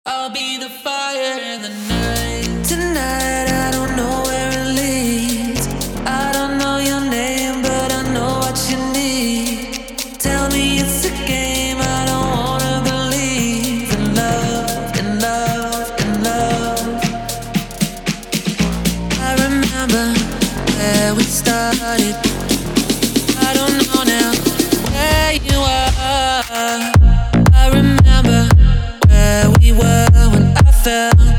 I'll be the fire in the night. Tonight, I don't know where it leads. I don't know your name, but I know what you need. Tell me it's a game, I don't wanna believe in love, in love, in love. I remember where we started. I don't know now where you are. I remember where we were when I fell.